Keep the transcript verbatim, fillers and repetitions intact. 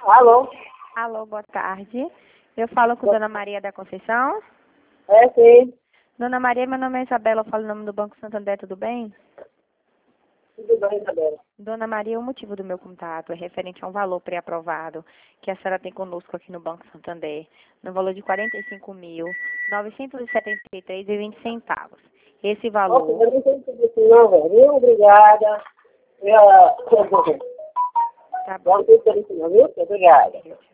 Alô? Alô, boa tarde. Eu falo com Dona Maria da Conceição. É, sim. Dona Maria, meu nome é Isabela, eu falo em nome do Banco Santander, tudo bem? Tudo bem, Isabela? Dona Maria, o motivo do meu contato é referente a um valor pré-aprovado que a senhora tem conosco aqui no Banco Santander, no valor de quarenta e cinco mil, novecentos e setenta e três reais e vinte centavos. Esse Nossa, valor... eu não tenho que dizer não, velho. Obrigada. Eu... Tá bom. Não tenho que dizer não, viu? Obrigada. Tchau.